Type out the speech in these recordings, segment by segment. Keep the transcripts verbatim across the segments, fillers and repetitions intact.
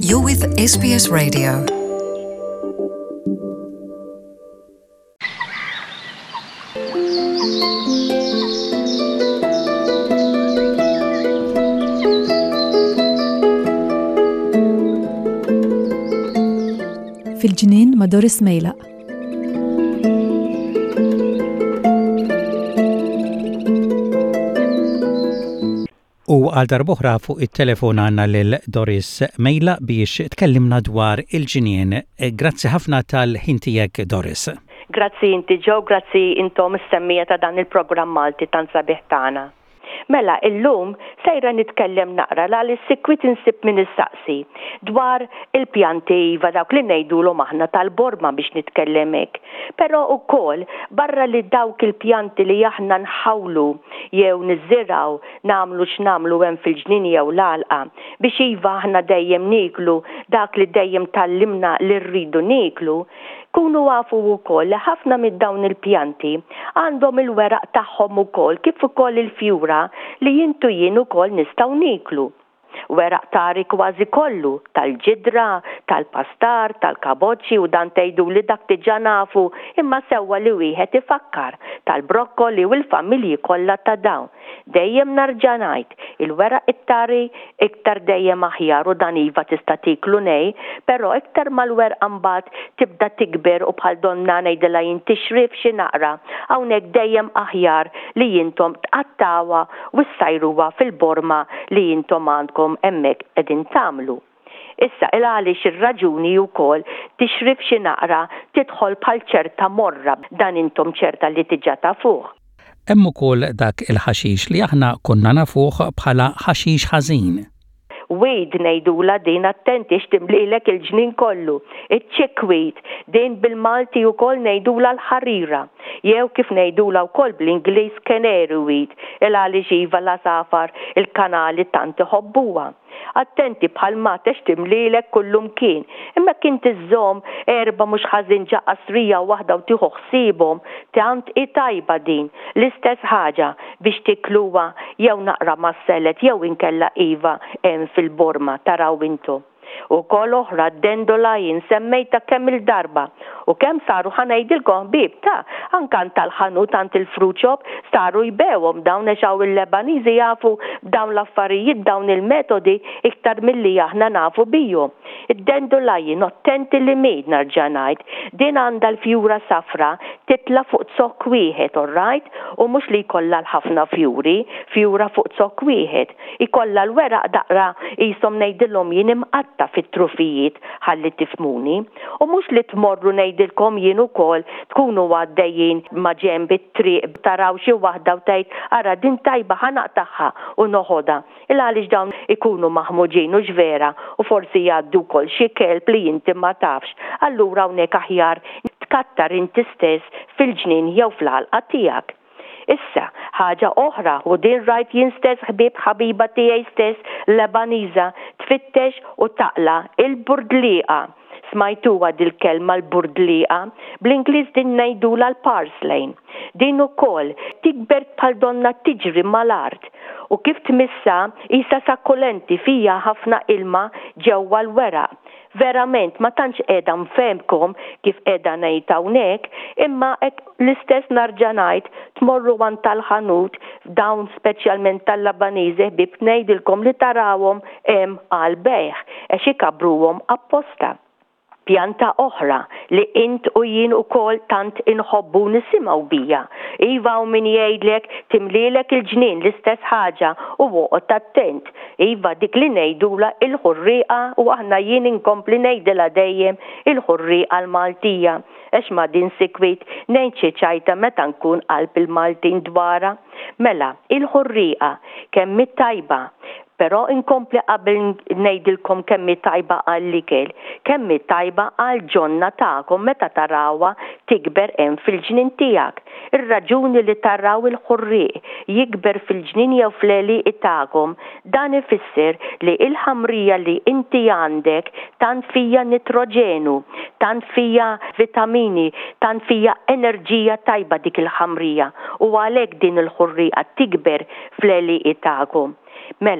You're with S B S Radio. في الجنين مدور سميلة. U għal darbohra fuq it-telefon għanna lil Doris Mejla biex tkellimna dwar il-ġinien. Grazzi ħafna tal-ħintijek, Doris. Grazzi inti ġew, grazzi intom is-semmija ta' dan il-programm Malti tan sabiħ tagħna. Mela, illum sejra nitkellem naqra l sikwit insib minn is-saqsi dwar il-pjanti iva dawk li ngħidulhom aħna tal-borma biex nitkellem hekk. Però wkoll barra li dawk il-pjanti li aħna nħawlu jew niżżiraw nagħmlu x'nagħmlu hemm fil-ġnien jew l-għalqa biex iva aħna dejjem niklu dak li dejjem tallimna li rridu niklu. Kunu għafu wkoll li ħafna mid dawn il-pjanti għandhom il-weraq tagħhom ukoll kif ukoll il-fjura li jintu jien ukoll nistgħu niklu. Weraq tari kważi kollu, tal-ġidra, tal-pastar, tal-kaboċċi u dan tgħidu li dak diġà nafu imma sewwa li wieħed ifakkar tal-brokkoli u l-familji kollha ta' dawn. Dejjem narġa' ngħid, il-weraq it-tari iktar dejjem aħjar u dan iva tista' tiklu nej, però iktar mal-werqa mbagħad tibda tikber u bħal donna ngħidilha jien tixrif xi naqra hawnhekk dejjem aħjar li jintom tqattawha u ssajruha fil-borma li jintom għandkom hemmhekk qegħdin tagħmlu. Issa il għaliex ir-raġuni wkoll tixrif xi naqra tidħol bħal ċerta morra dan intom ċerta li tiġà tafuh. Hemm ukoll dak il-ħaxix li aħna konna nafuh bħala ħaxix ħażin. Weed ngħidula din attenti x'timlilek il-ġnien kollu. Iċ-chickweed din bil-Malti wkoll ngħidula l-ħarira. Jew kif ngħidula wkoll bl-Ingliż canary weed il għaliex iva la safar il-kanali tant iħobbuha. Attenti bħal ma timlilek kullum kien. Imma kien tiżżomm erba' mhux ħażin ġa qasrija waħda u tieħu ħsiebhom tant i tajba din. L-istess ħaġa biex tikluha jew naqra mas-selet jew inkella iva hemm fil-borma taraw intom. U kol oħra d-dandelion semmejta kemm il-darba u kemm saru ħanajdilkom bib ta' ankan tal-ħanut tant il-fruit shop saru jbewhom dawn għaxaw il-Lebaniżi jafu dawn l-affarijiet dawn il-metodi iktar milli aħna nafu bijhom. Id-dandelion attenti li mejd narġa' ngħid din għandha l-fjura safra titla fuq zokk wieħed, alright? U mhux li jkollha l-ħafna fjuri, fjura fuq zokk wieħed. Ikollha l-weraq daqra qishom ngħidilhom jien imqatta fit-trufijiet ħalli tifmuni u mhux li tmorru ngħidilkom jien ukoll tkunu għaddejjin ma' ġenb it-triq taraw xi waħda u tgħid ara din tajba ħanaqtaħħa u noħodha. Il għaliex dawn ikunu maħmuġin u ġvera u forsi jgħaddu wkoll xi kelb li inti ma tafx. Allura hawnhekk aħjar tkattar inti stess fil-ġnien jew fl-għalqa tiegħek. Issa, ħaġa oħra u din rajt jien stess ħbib ħabiba tiegħi stess Lebaniża tfittex u taqla il-burdliqa. Smajtuha dil-kelma l-burdliqa, bl-Ingliż din ngħidula l-parsley. Din ukoll tikber bħal donna tiġri mal-art u kif tmissa isa sakkulenti fija ħafna ilma ġewwa l-weraq. Verament ma tantx qiegħda nfehmkom kif qiegħda ngħid hawnhekk, imma hekk l-istess narġa' ngħid tmorru għand tal-ħanut dawn speċjalment tal-Lebaniżi ħbieb ngħidilkom li tarawhom hemm għal bejħ għax ikabruhom apposta. Pjanta oħra li int u jien ukoll tant inħobbu nisimgħu bija. Iva u min jgħidlek timlilek il-ġnien l-istess ħaġa u woqgħod attent. Iva dik li ngħidula il-ħurrieqa u aħna jien inkompli ngħidilha dejjem il-ħurrieqa l-Maltija. Għax ma din sikwit ngħid xi ċajta meta nkun qalb il-Maltin dwarha. Mela, il-ħurrieqa kemm tajba. Però inkompli qabel ngħidilkom kemm tajba għall-ikel, kemm tajba għall-ġonna tagħkom meta tarawha tikber hemm fil-ġnien tiegħek. Ir-raġuni li taraw il-ħurrieq jikber fil-ġnien jew fl-għeliq tagħkom dan ifisser li l-ħamrija li inti għandek tant fija nitroġenu, tant fija vitamini, tant fija enerġija tajba dik il-ħamrija u għalhekk din il-ħurrieqa tikber fl-għeliq tagħkom. Mela,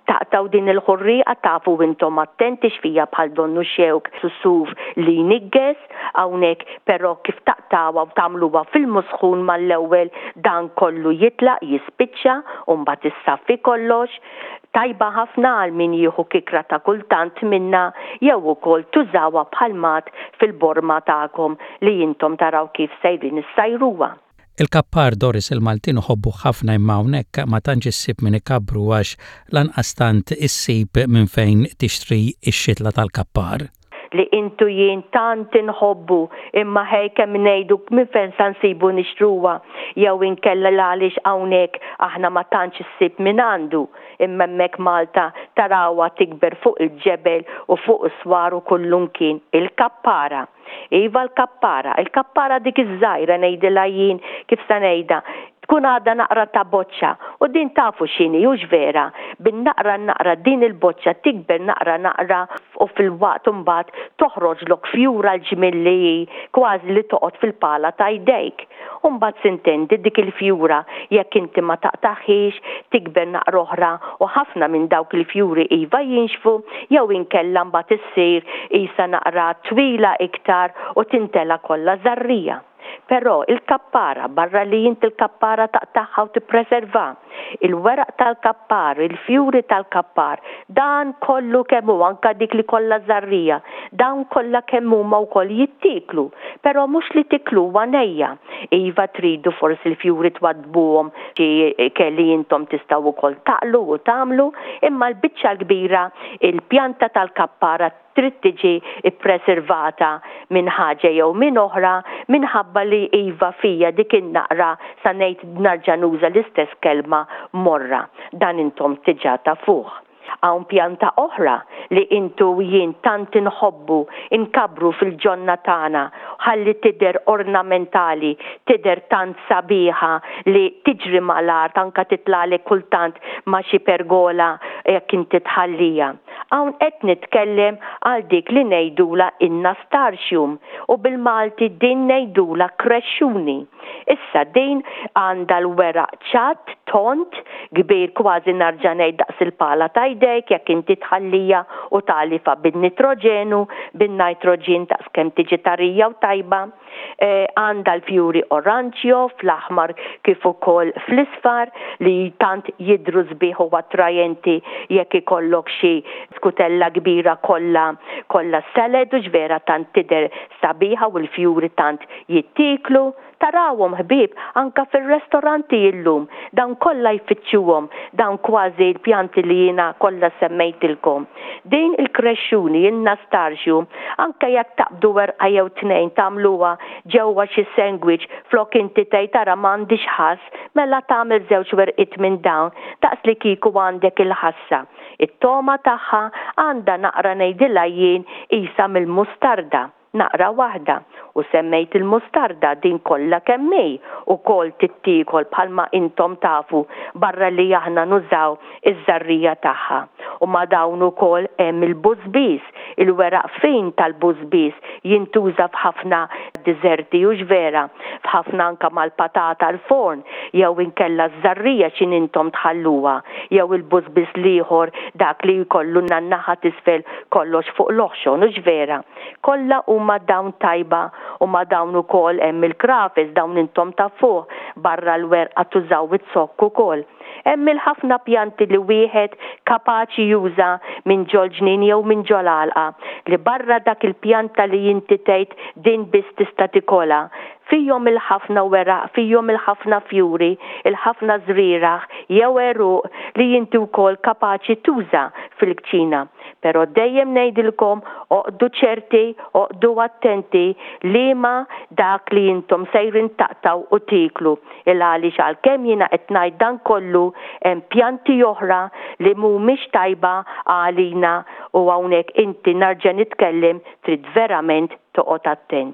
taqtaw din il-ħurriqa tafu intom attenti x'fija bħal donnu xewk sussuf li nigges hawnhekk, però kif taqtawha u tagħmluha fil-musħun mal-ewwel dan kollu jitlaq jispiċċa u mbagħad issaffi kollox. Tajba ħafna għal min jieħu kikra ta' kultant minna jew ukoll tużawha bħal mat fil-borma tagħkom li intom taraw kif sejrin issajruha. Il-kappar Doris il-Maltin uħobbu ħafna imma hawnhekk ma tantx issib min ikabru għax lanqas tant issib minn fejn tixtri x-xitla tal-kappar. Li intu jien tant inħobbu imma ħej kemm ngħidu minn fejn sa nsibu nixtruha jew inkella għaliex hawnhekk aħna ma tantx issib minn għandu imma hemmhekk Malta tarawha tikber fuq il-ġebel u fuq iswar u kullumkien il-kappara. Iva l-kappara, il-kappara dik iż-żgħira ngħidilha jien kif se ngħidha. Tkun għadha naqra ta' boċċa u din tafu x'inhi hux vera. Bin-naqra naqra din il-boċċa tikber naqra naqra u fil-waqt imbagħad toħroġlok fjura l-ġmilli kważi li toqgħod fil-pala ta' jdejk. U mbagħad sintendi dik il-fjura jekk inti ma taqtaħiex tikber naqra oħra u ħafna minn dawk il-fjuri iva jinxfu jew inkella mbagħad issir qisha naqra twila iktar u tintela kollha żarrija. Però il-kappara, barra li jint il-kappara taqtaħħa u tippreserva, il-weraq tal-kappar, il-fjuri tal-kappar, dan kollu kemmu anka dik li kollha żarrija, dan kollha kemmu ma wkoll jittiklu, però mhux li tiklu għanejja. Iva tridu forsi il-fjuri twadbuhom xi kelli intom tistgħu wkoll taqlu u tagħmlu, imma l-biċċa l-kbira il-pjanta tal-kappara trid tiġi ppreservata minn ħaġa jew minn oħra minħabba li iva fija dik in-naqra sa ngħid narġa' nuża l-istess kelma morra. Dan intom tiġà tafuh. Hawn pjanta oħra li intu jien tant inħobbu inkabru fil-ġonna tagħna ħalli tidher ornamentali, tidher tant sabiħa li tiġri mal-art anke titlali kultant ma' xi pergola jekk inti tħallija. Hawn qed nitkellem għal dik li ngħidula in-nastarxium u bil-Malti din ngħidula krexxuni. Issa din għandha l-weraq ċatt, tont, kbir kważi narġa' ngħid daqs il-pala ta' jdejk jekk inti tħallija u talifa bin-nitroġenu, bin-nitroġen daqs kemm tiġi tarija u tajba. Għandha l-fjuri oranġjo fl-aħmar kif ukoll fl-isfar li tant jidru sbieħ u attrajenti jekk ikollok xi skutella kbira kollha kollha seled u ġvera tant tidher sabiħa u l-fjuri tant jittiklu. Tarawhom ħbieb anka fir-restoranti illum dan kollha jfittxuhom dan kważi l-pjanti li jiena kollha semmejtilkom. Din il-krexxuni in-nastarxium anke jekk taqbdu werqa jew tnejn tagħmluha ġewwa xi sandwich flok inti tgħid tara m'għandix ħass mela tagħmel żewġ werqiet minn dawn daqs li kieku għandek il-ħassa. It-toma tagħha għandha naqra ngħidilha jien qisha mill-mustarda. Naqra waħda u semmejt il-mustarda din kollha kemm hi ukoll tittiekol bħalma intom tafu barra li aħna nużaw iż-żarrija tagħha. U ma dawn ukoll hemm il-bużbiż, il-weraq fejn tal-bużbiż jintuża f'ħafna diżerti u ġvera, f'ħafna anke mal-patata l-forn, jew inkella żarrija x'in intom tħalluha, jew il-bużbiż liħor dak li jkollu nan-naħa t'isfel kollox fuq l-oħxon u ġvera. Kollha huma dawn tajba u ma dawn ukoll hemm il-krafes dawn intom ta' fuq barra l-werqa tużaw it-sokk ukoll. Hemm il-ħafna pjanti li wieħed kapaċi juża minn ġol ġnien jew minn ġol għalqa li barra dak il-pjanta li inti tgħid din biss tista' tikolha. Fihom il-ħafna weraq, fihom il-ħafna fjuri, il-ħafna żrieraħ jew eruq li inti wkoll kapaċi tuża fil-kċina. Però dejjem ngħidilkom oqdu ċerti, oqdu attenti li ma dak li intom sejrin taqtaw u tiklu. Il għaliex għalkemm jiena qed ngħid dan kollu hemm pjanti oħra li mhumiex tajba għalina u hawnhekk inti narġa' nitkellem trid verament toqgħod attent.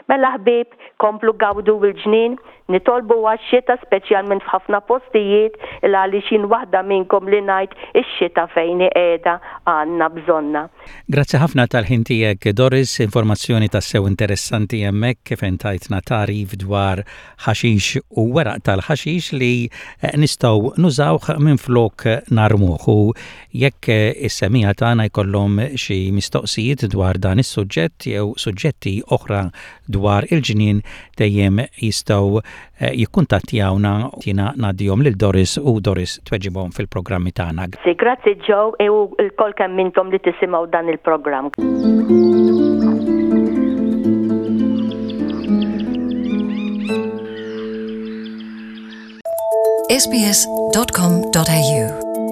Mela ħbib, komplu gawdu il-ġnien, nitolbu għax-xita speċjalment f'ħafna postijiet il għalixin waħda minnkom li ngħid ix-xita fejn qiegħda għandna bżonna. Grazzi ħafna tal-ħin tiegħek Doris, informazzjoni tassew interessanti hemmhekk kif intajtna tarif dwar ħaxix u weraq tal-ħaxix li nistgħu nużawh minflok narmuh u jekk is-semija tagħna jkollhom xi mistoqsijiet dwar dan is-suġġett jew suġġetti oħra dwar il-ġnien dejjem jistgħu jikkuntattjawna tina ngħaddihom lil Doris u Doris tweġibhom fil-programmi tagħna. Grazzi Joe e l-kol kemm intom li tisimgħu dan il-programm. s b s dot com dot a u